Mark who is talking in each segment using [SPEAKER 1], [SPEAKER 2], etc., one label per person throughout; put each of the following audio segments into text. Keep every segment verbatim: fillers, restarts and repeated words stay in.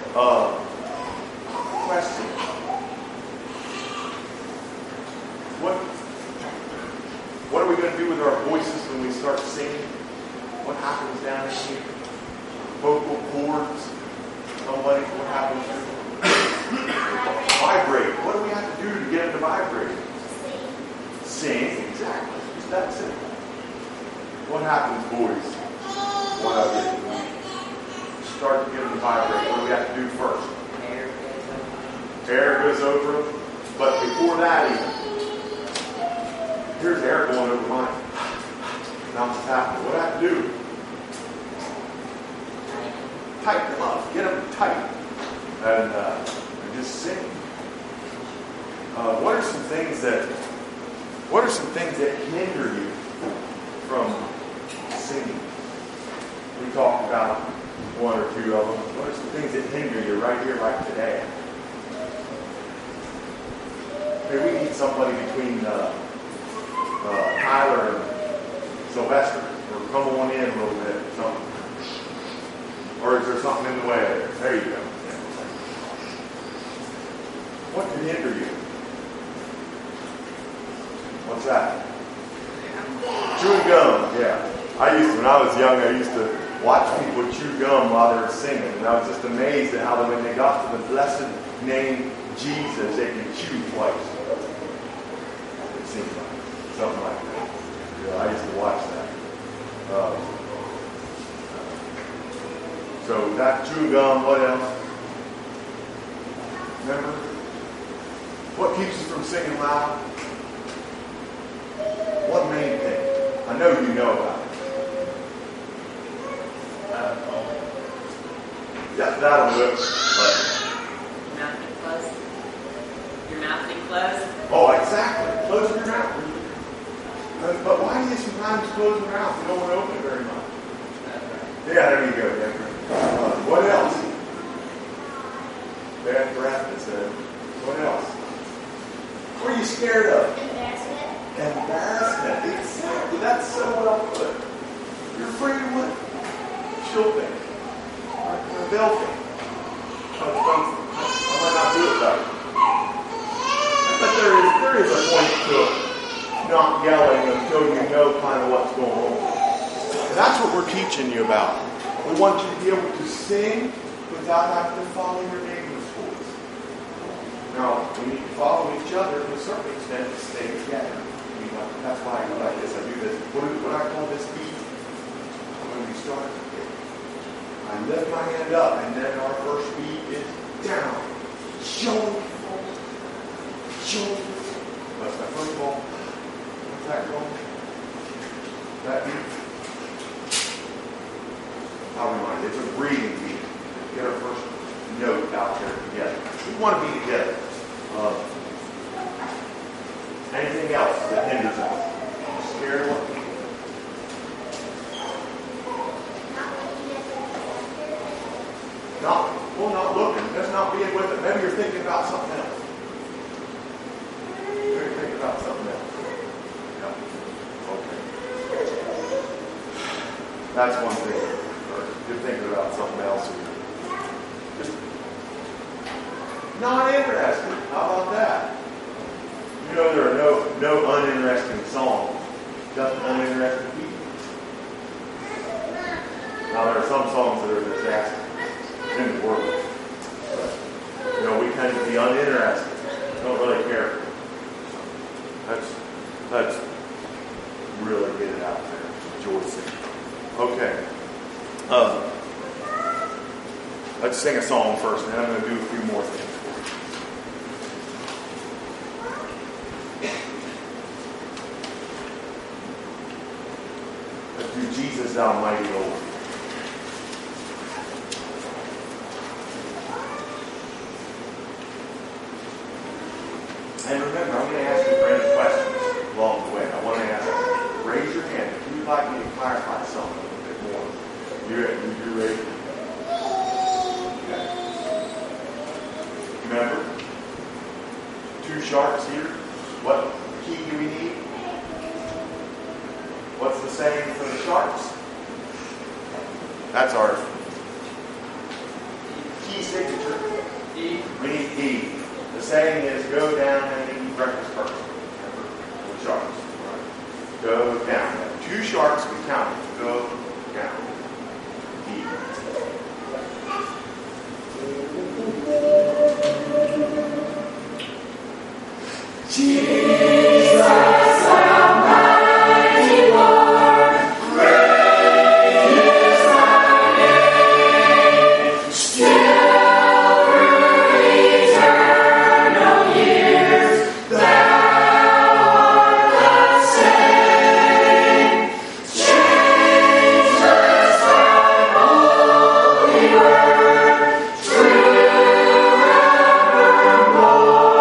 [SPEAKER 1] Uh, question. What, what are we going to do with our voices when we start singing? What happens down here? Vocal cords. Somebody, what happens to them? Vibrate. What do we have to do to get them to vibrate? Sing. Sing, exactly. That's it. What happens, boys? What up here? Start to get them to vibrate. What do we have to do first? Air goes over them. But before that even, here's air going over mine. Now what's happening? What do I have to do? Tighten them up. Get them tight. And, uh, and just sing. Uh, what are some things that what are some things that hinder you from singing? We talked about one or two of them. What are some things that hinder you right here, right today? Maybe we need somebody between uh, uh, Tyler and Sylvester, or come on in a little bit, or something. Or is there something in the way there? There you go. What can hinder you? What's that? Chewing gum, yeah. I used to, when I was young, I used to watch people chew gum while they were singing. And I was just amazed at how that when they got to the blessed name Jesus, they could chew twice. It seems like something like that. Yeah, I used to watch that. Uh, so that chewing gum, what else? Remember? What keeps us from singing loud? What main thing? I know you know about it. Yeah, that'll do it. But
[SPEAKER 2] mouth be closed. Your mouth be closed.
[SPEAKER 1] Oh, exactly. Close your mouth. But why do you sometimes close your mouth? You don't want to open it very much. Yeah, there you go, Denver. Uh, what else? Bad breath, it said. What else? What are you scared of?
[SPEAKER 3] Embarrassment.
[SPEAKER 1] Embarrassment. Exactly. That's so well put. You're afraid of what? She'll think. Or they'll think. I might not do it better. But there is, there is a point to not yelling until you know kind of what's going on. And that's what we're teaching you about. We want you to be able to sing without having to follow your neighbor's voice. Now, we need to follow each other to a certain extent to stay together. We want, that's why I go like this. I do this. What, do, what I call this beat? When we start, I lift my hand up, and then our first beat is down. Joyful. Joyful. That's my first ball. What's that called? That beat? I'll remind you. It's a breathing beat. Get our first note out there together. We want to be together. Uh, anything else that hinders us? I'm scared of what? Not, well, not looking. Just not being with it. Maybe you're thinking about something else. Maybe you're thinking about something else. Yeah. Okay. That's one thing. You're thinking about something else. Just not interested. How about that? You know there are no no uninteresting songs, just uninteresting people. Now there are some songs that are disaster in the world, but you know we tend to be uninterested. Don't really care. Let's let's really get it out there. Rejoicing. Okay. Uh, let's sing a song first, and then I'm going to do a few more things. Let's do Jesus, Thou Mighty Lord. And remember, I'm going to ask you for any questions along the way. I want to ask you, raise your hand if you'd like me to clarify something a little bit more. You're, you're ready? Okay. Remember, two sharps here. What key do we need? What's the saying for the sharps? That's our key signature saying is go down and eat breakfast first. Remember? With sharks. Right? Go down. Two sharks we count. Go down. Eat. Jesus, Almighty Lord, great is thy name. Still through eternal years, thou art the same. Changeless thy holy word, true evermore.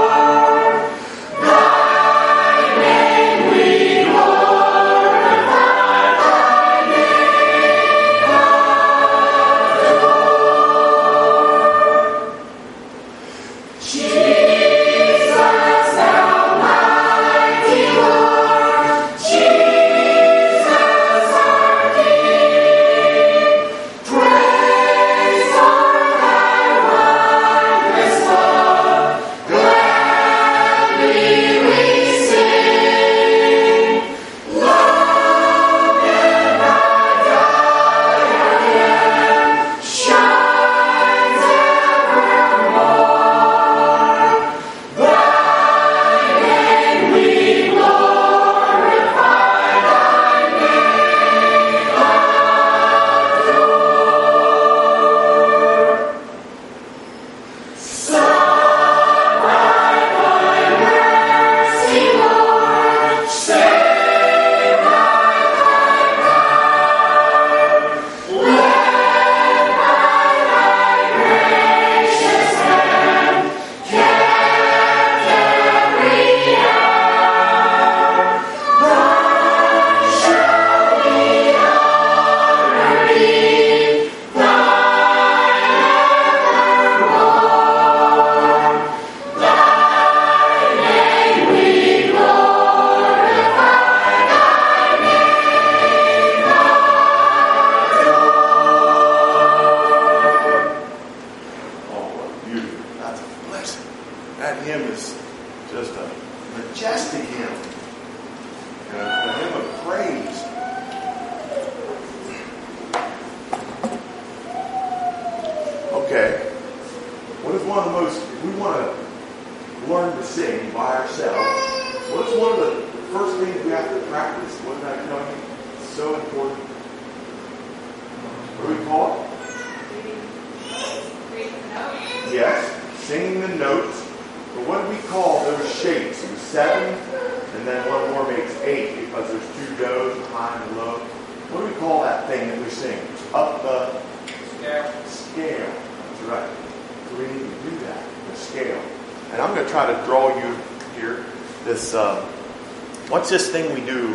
[SPEAKER 3] What's this thing we do?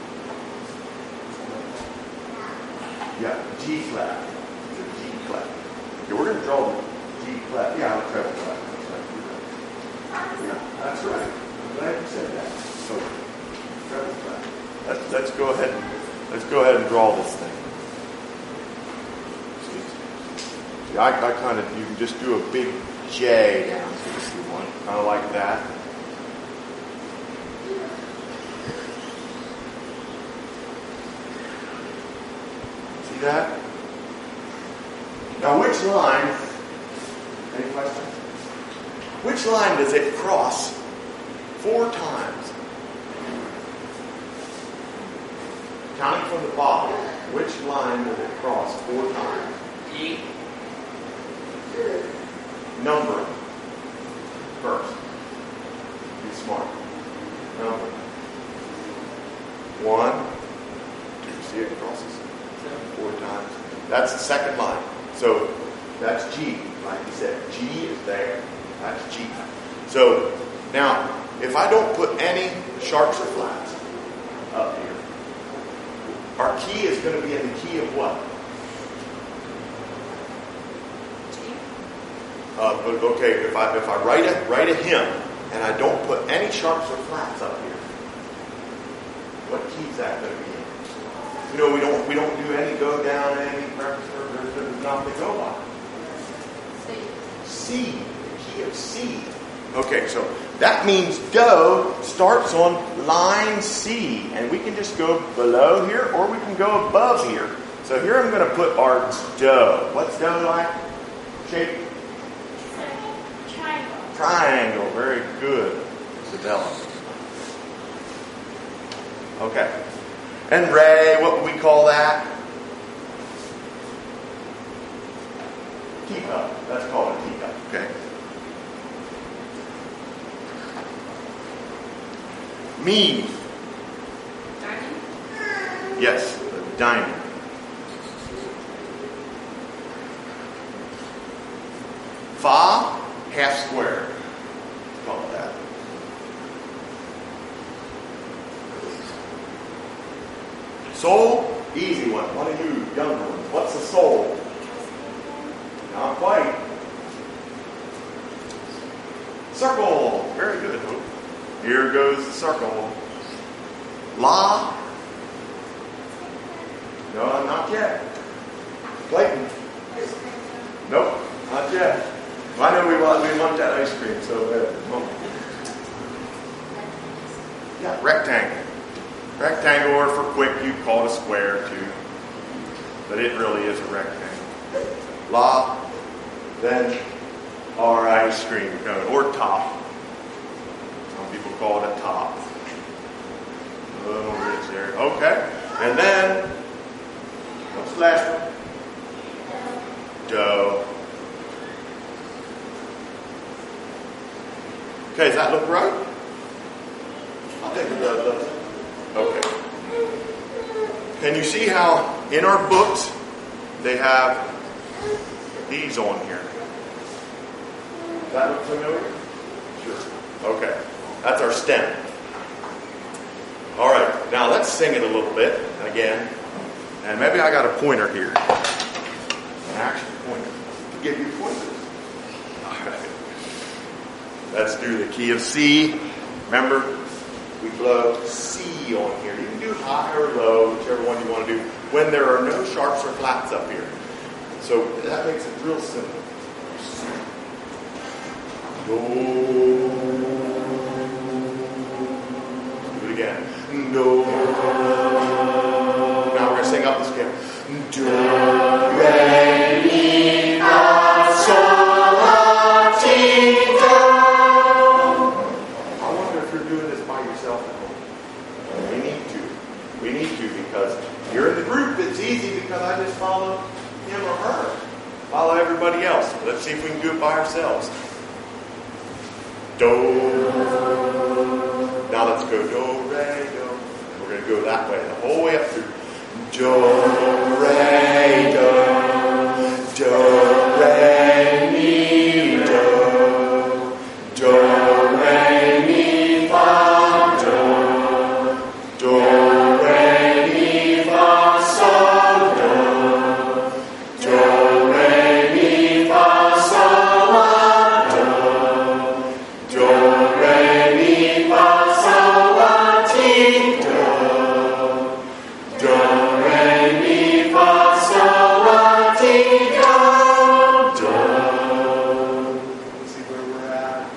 [SPEAKER 1] Yeah, G flat. It's a G flat. Okay, we're going to draw the G flat. Yeah, the treble flat. Yeah, that's right. I'm glad you said that. So, treble flat.
[SPEAKER 3] Let's, let's go ahead and let's go ahead and draw this thing. Yeah, I, I kind of you can just do a big J down to this one, kind of like that.
[SPEAKER 1] That. Now, which line? Any questions? Which line does it cross four times? Counting from the bottom, which line does it cross four times?
[SPEAKER 2] E.
[SPEAKER 1] Number first. Be smart. Number. One. Do you see it crosses? Four times. That's the second line. So that's G, like you said. G is there. That's G. So now, if I don't put any sharps or flats up here, our key is going to be in the key of what?
[SPEAKER 2] G.
[SPEAKER 1] Uh, but okay, if I if I write a write a hymn and I don't put any sharps or flats up here, what key is that going to be in? You know, we don't we don't do any go down, any breakfast, there's not to go by.
[SPEAKER 2] C.
[SPEAKER 1] C, the key of C.
[SPEAKER 3] Okay, so that means do starts on line C. And we can just go below here or we can go above here. So here I'm going to put our do. What's do like? Shape?
[SPEAKER 4] Triangle.
[SPEAKER 3] Triangle. Very good. Isabella. Okay. And Ray, what would we call that? Teacup. Let's call it a teacup. Okay. Me.
[SPEAKER 4] Dining.
[SPEAKER 3] Yes, dining. Fa, half square. Let's call it that. Soul, easy one. One of you younger ones. What's the soul? Not quite. Circle. Very good. Here goes the circle. La. No, not yet. Clayton. Nope, not yet. I know we want we want that ice cream, so uh, yeah, rectangle. Rectangle, or for quick, you call it a square too, but it really is a rectangle. La, then our ice cream cone, or top. Some people call it a top. A little ridge there. Okay, and then what's the last one? Do. Okay, does that look right? I think it does, doesn't it? Okay. Can you see how in our books they have these on here? Does that look familiar? Sure. Okay. That's our stem. All right. Now let's sing it a little bit again. And maybe I got a pointer here. An actual pointer. To give you pointers. All right. Let's do the key of C. Remember? We blow C on here. You can do high or low, whichever one you want to do, when there are no sharps or flats up here. So that makes it real simple. Do. Do it again. Do. Now we're going to sing up the scale. Do, re, mi, fa, sol, la, ti, do. We need to. We need to because you're in the group. It's easy because I just follow him or her. Follow everybody else. Let's see if we can do it by ourselves. Do. Now let's go do, re, do. We're going to go that way, the whole way up through. Do, re, do. Do, re, mi, do. Do, re, mi, fa, do. Do, re, mi, fa, sol, do. Do, re, mi, fa, sol, la, do. Do, re, mi, fa, sol, la, ti, do. Do, re, mi, fa, sol, la, ti, do. Do. Let's see where we're at.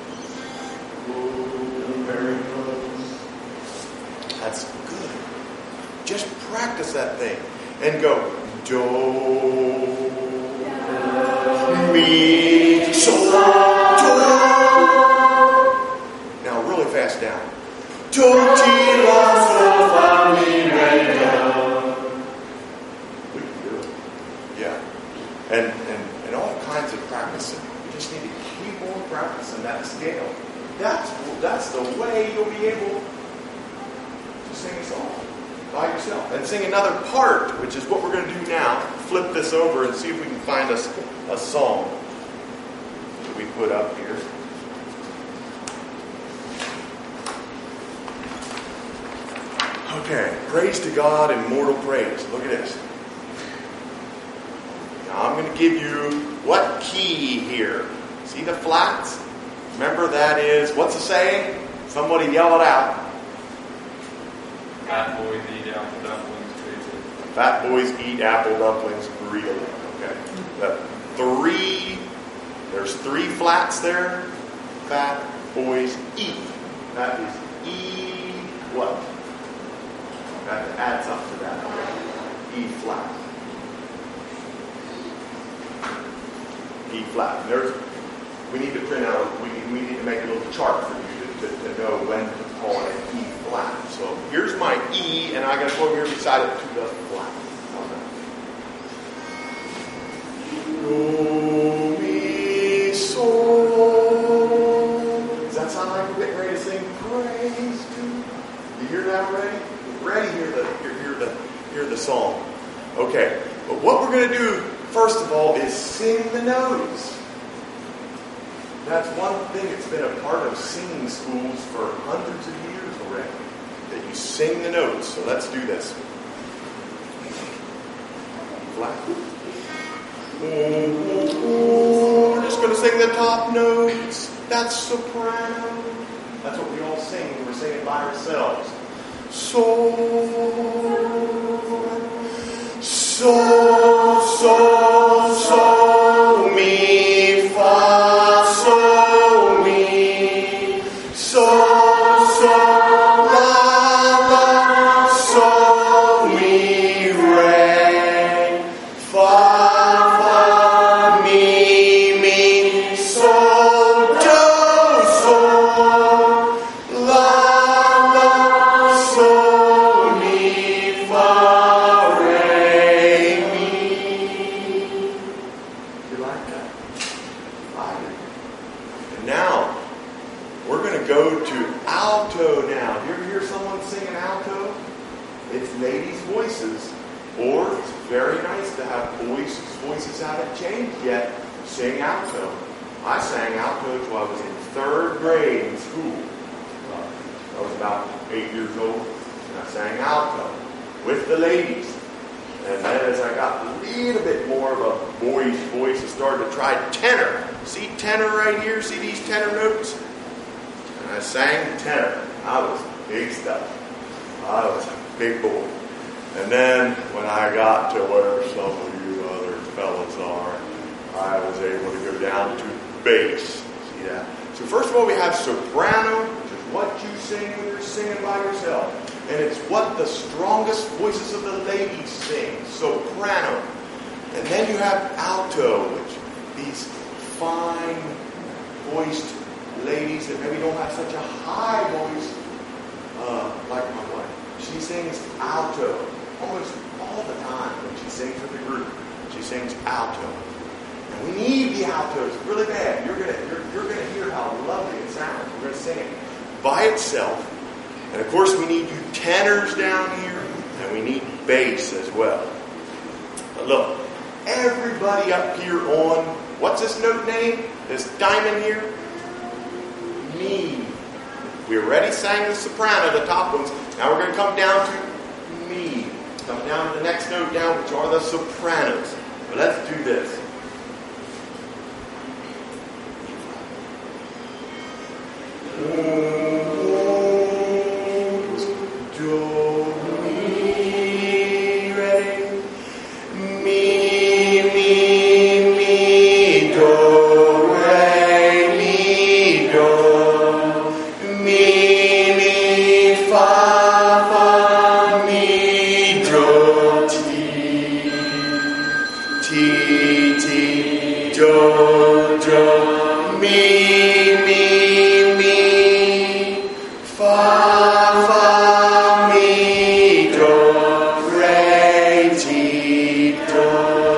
[SPEAKER 3] Ooh, very close. That's good. Just practice that thing and go do, mi, sol, do. Now really fast down. Do, ti, la, sol, fa, mi, re, do. We can do it. Yeah. And, and, and all kinds of practicing. You just need to keep on practicing that scale. That's, that's the way you'll be able to sing a song by yourself. And sing another part, which is what we're going to do now. Flip this over and see if we can find us a, a song that we put up here. Okay, praise to God, immortal praise. Look at this. Now I'm going to give you what key here? See the flats? Remember that is, what's the saying? Somebody yell it out.
[SPEAKER 5] Fat boys eat apple dumplings greedily.
[SPEAKER 3] Fat boys eat apple dumplings greedily. Okay. The three, there's three flats there. fat boys E. That is E what? I have to add something to that. E flat. E flat. And there's, we need to print out, we, we need to make a little chart for you to, to, to know when to call it an E flat. So here's my E, and I got to go over here beside it to the flat. Do, mi, sol. Does that sound like we're getting ready to sing praise to? You hear that already? We're ready to hear the, hear, hear the, hear the song. Okay, but what we're going to do, first of all, is sing the notes. That's one thing that's been a part of singing schools for hundreds of years already, that you sing the notes. So let's do this. Flat. We're just going to sing the top notes. That's soprano. That's what we all sing when we're singing by ourselves. So, so, so, so, mi, fa, so, mi, so, so, la, la, so, mi, re, fa, fa, mi, mi, so, do, so, la, la, so, mi, fa, re, mi. You like that? I do. And now, we're going to go to alto now. Do you ever hear someone sing an alto? It's ladies' voices. Or it's very nice to have boys whose voices haven't changed yet sing alto. I sang alto until I was in third grade in school. I was about eight years old, and I sang alto with the ladies. And then as I got a little bit more of a boyish voice, I started to try tenor. See tenor right here? See these tenor notes? And I sang tenor. I was big stuff. I was a big boy. And then when I got to where some of you other fellas are, I was able to go down to bass. See that? So first of all, we have soprano, which is what you sing when you're singing by yourself. And it's what the strongest voices of the ladies sing, soprano. And then you have alto, which these fine-voiced ladies that maybe don't have such a high voice, uh, like my wife. She sings alto almost all the time when she sings with the group. She sings alto. And we need the altos really bad. You're gonna you're, you're gonna hear how lovely it sounds. We're gonna sing it by itself. And of course we need you tenors down here, and we need bass as well. But look, everybody up here on, what's this note name? This diamond here? Mi. We already sang the soprano, the top ones. Now we're going to come down to mi. Come down to the next note down, which are the sopranos. But let's do this. Do, mi, ready? Mi, mi, mi, do, re, mi, do. Mi, mi, fa, fa, mi, do, ti. Ti, ti, do, do. Mi, mi, mi, fa, fa, mi, do, re, ti, do.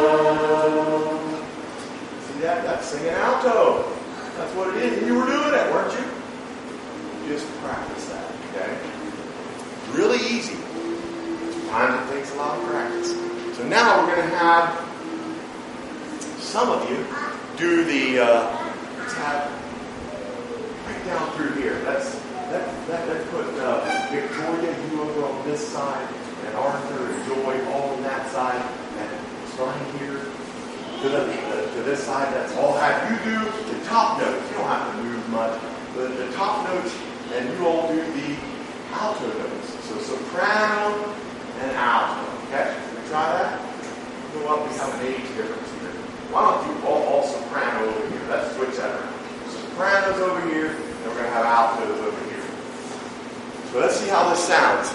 [SPEAKER 3] See that? That's singing alto. That's what it is. You were doing it, weren't you? Just practice that, okay? Really easy. Sometimes it takes a lot of practice. So now we're going to have some of you do the, uh, let's have, right down through here. Let's, let, let, let's put uh, Victoria, you over on this side, and Arthur and Joy all on that side, and starting here to, the, to this side. That's all have you do the top notes. You don't have to move much. The, the top notes, and you all do the alto notes. So soprano and alto. Okay? Can we try that? Go up, we have an age difference here. Why don't you all, all soprano over here? Let's switch that around. Soprano sopranos over here, and we're going to have altos over here. So let's see how this sounds.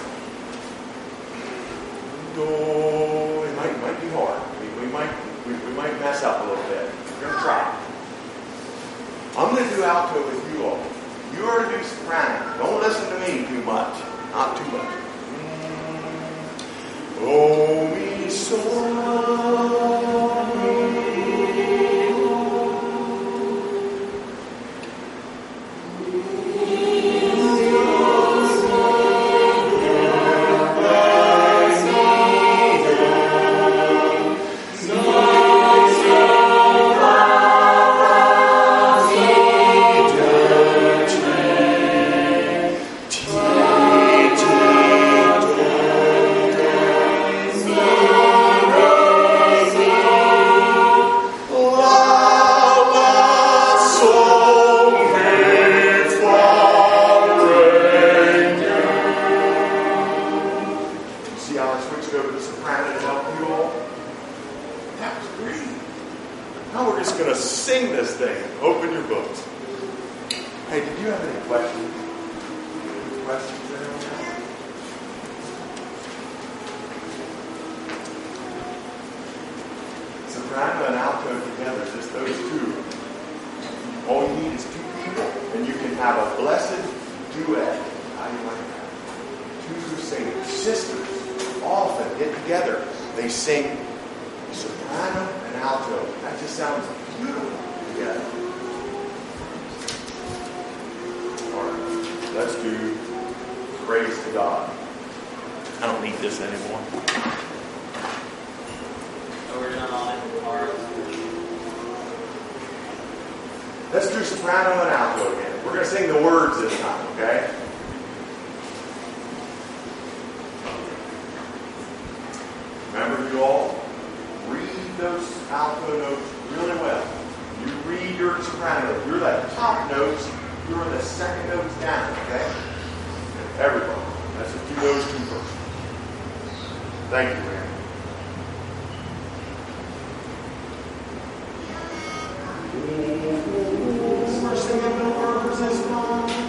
[SPEAKER 3] Do. It might, might be hard. We, we might we, we might mess up a little bit. We're going to try. I'm going to do alto with you all. You are to do soprano. Don't listen to me too much. Not too much. Oh, mi sol. Soprano and alto together, just those two. All you need is two people, and you can have a blessed duet. How do you like that? Two singers, sisters, often get together. They sing soprano and alto. That just sounds beautiful together. All right, let's do Praise to God. I don't need this anymore. Let's do soprano and alto again. We're going to sing the words this time, okay? Remember, you all, read those alto notes really well. You read your soprano notes. You're the top notes. You're the second notes down, okay? Everybody. Let's just do those two first. Thank you, Randy. We're singing the words this time.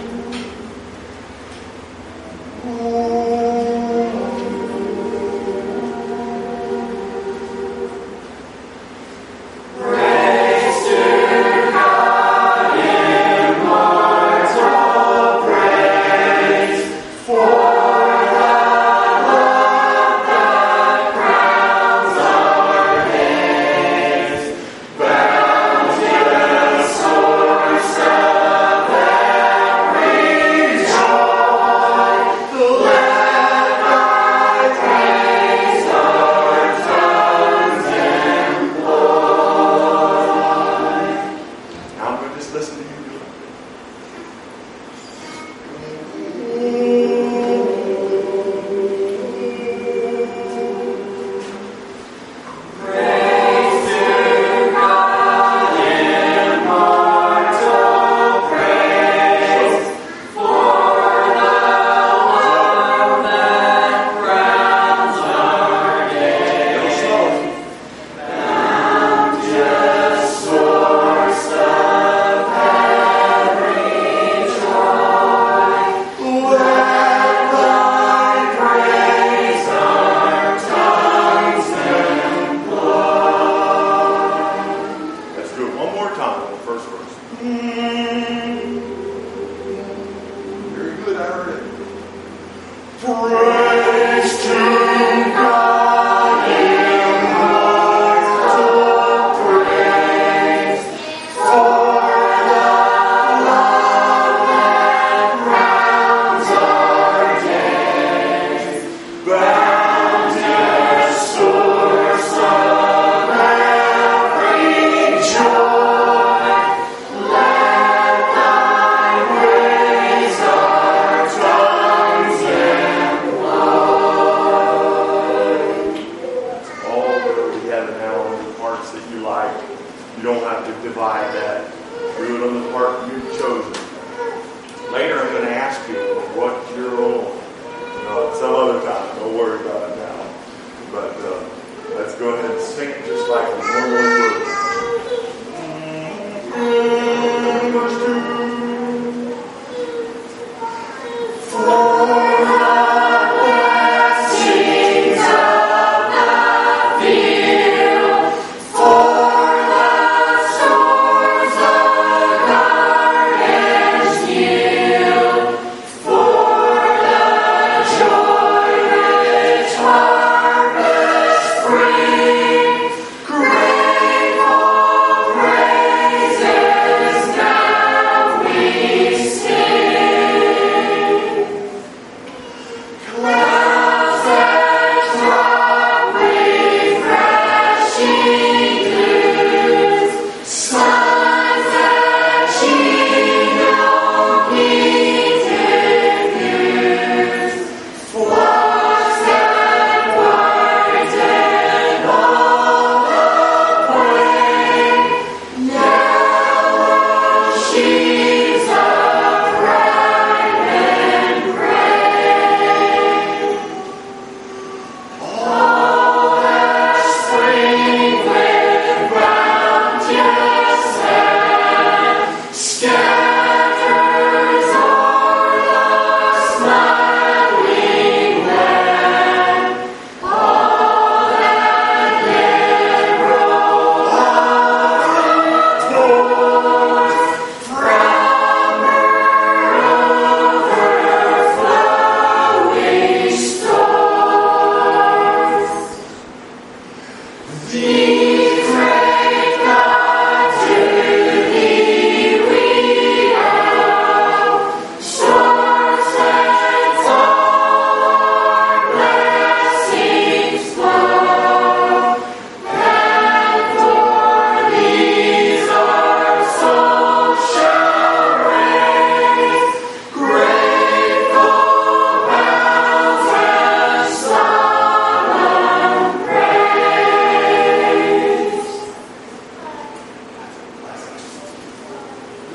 [SPEAKER 3] Just like we normally would. Verse two.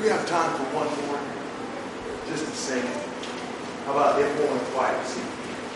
[SPEAKER 3] we have time for one more? Just to sing. How about If More Quiet? See?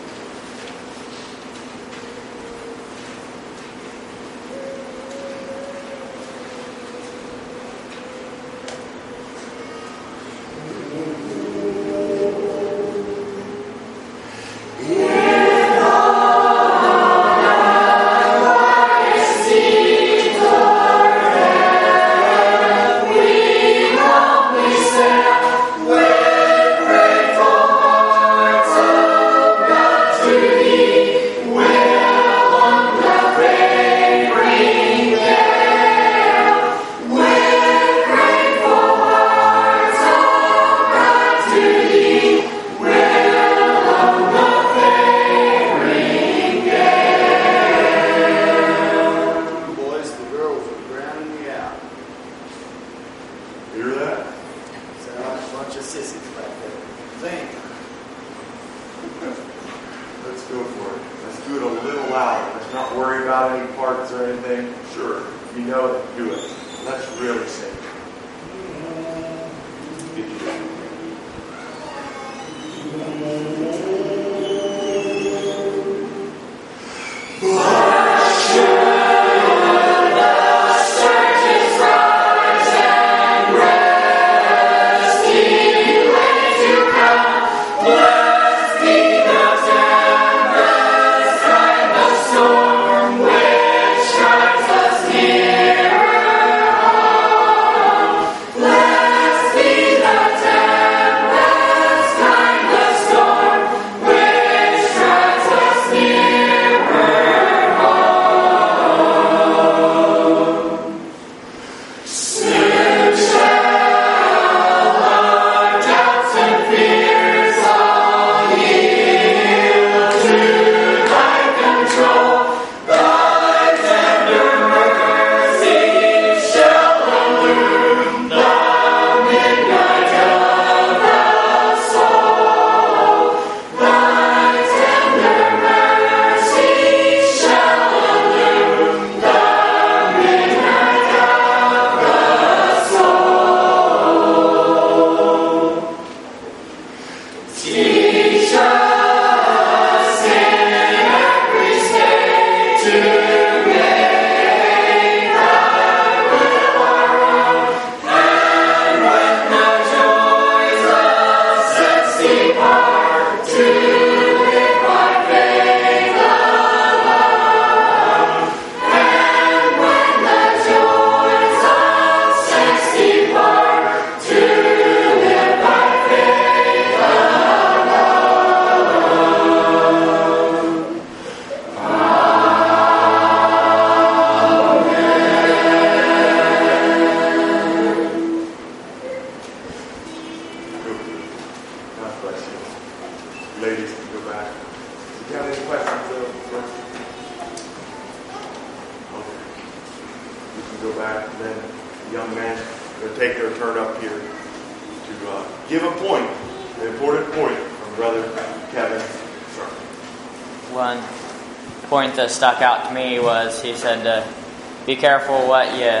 [SPEAKER 4] Stuck out to me was he said to be careful what you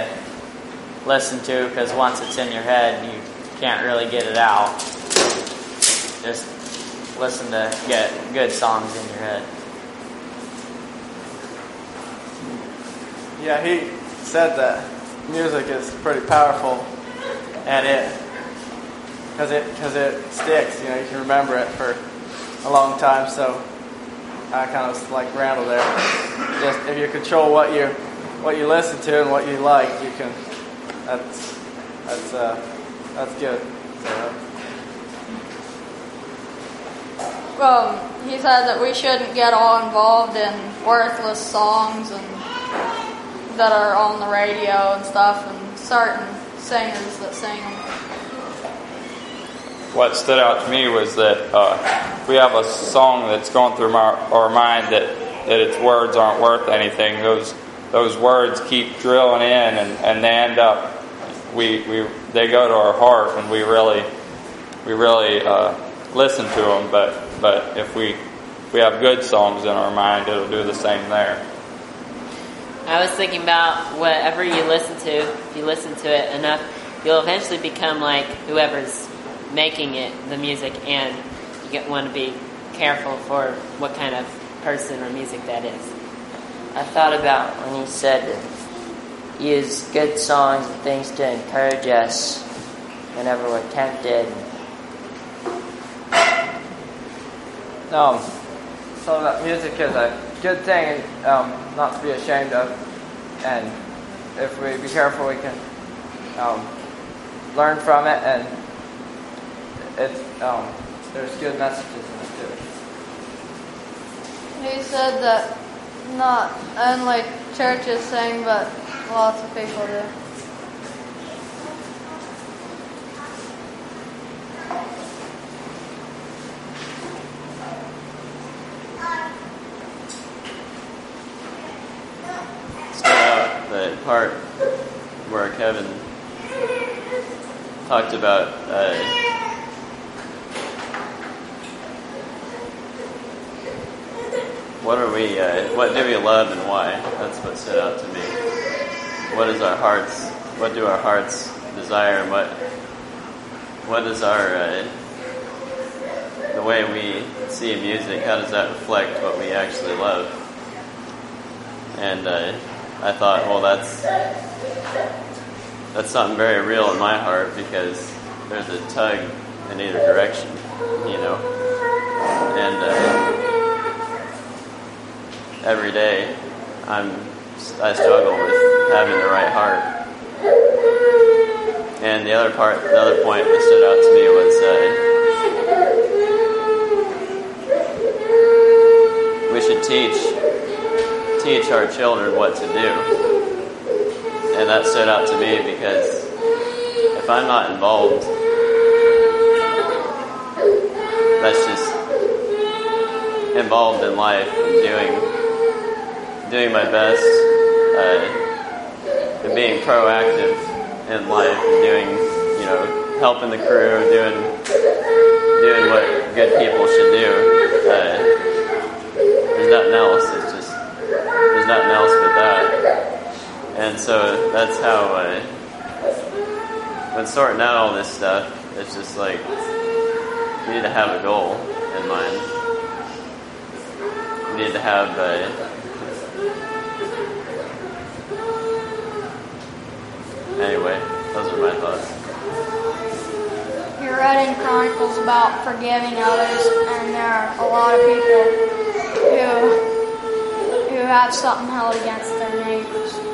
[SPEAKER 4] listen to, because once it's in your head you can't really get it out. Just listen to get good songs in your head.
[SPEAKER 6] Yeah, he said that music is pretty powerful, and it because it because it sticks. You know, you can remember it for a long time. So I kind of like Randall there. Just if you control what you what you listen to and what you like, you can. That's that's uh, that's good. So,
[SPEAKER 7] um, he said that we shouldn't get all involved in worthless songs and that are on the radio and stuff, and certain singers that sing them.
[SPEAKER 5] What stood out to me was that uh, we have a song that's going through my, our mind that, that its words aren't worth anything. Those those words keep drilling in, and, and they end up we we they go to our heart, and we really we really uh, listen to them. But but if we if we have good songs in our mind, it'll do the same there.
[SPEAKER 2] I was thinking about whatever you listen to, if you listen to it enough, you'll eventually become like whoever's making it, the music, and you get, want to be careful for what kind of person or music that is.
[SPEAKER 8] I thought about when he said to use good songs and things to encourage us whenever we're tempted.
[SPEAKER 6] Um, so that music is a good thing, um, not to be ashamed of, and if we be careful, we can um, learn from it, and it's um, there's good messages in it too.
[SPEAKER 7] He said that not only churches sing, but lots of people do.
[SPEAKER 9] The part where Kevin talked about uh, what are we, uh, what do we love and why? That's what stood out to me. What is our hearts? What do our hearts desire? And what what is our uh, the way we see music? How does that reflect what we actually love? And uh, I thought, well, that's that's something very real in my heart because there's a tug in either direction, you know. And uh, every day, I'm I struggle with having the right heart. And the other part, the other point that stood out to me was uh, we should teach. teach our children what to do. And that stood out to me because if I'm not involved, that's just involved in life and doing doing my best uh, and being proactive in life and doing, you know, helping the crew, doing doing what good people should do. Uh, there's nothing else. It's just There's nothing else but that. And so that's how, uh, when sorting out all this stuff, it's just like, you need to have a goal in mind. You need to have a... Anyway, those are my thoughts.
[SPEAKER 7] You read in Chronicles about forgiving others, and there are a lot of people who... who have something held against their neighbors.